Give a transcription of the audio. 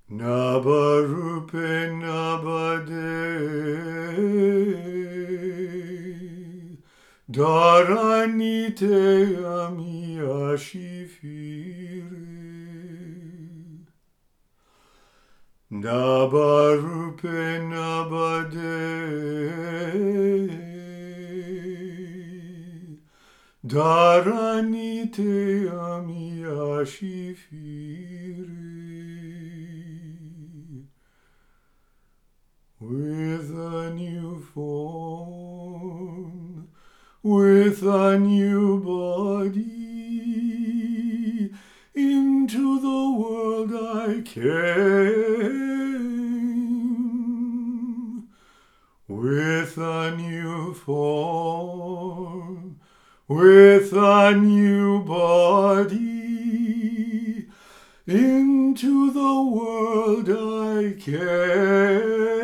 Nabarupe nabade Daranite ami ashifire Nabarupe nabade Daranite ami ashifire With a new form, with a new body, into the world I came. With a new form, with a new body, into the world I came.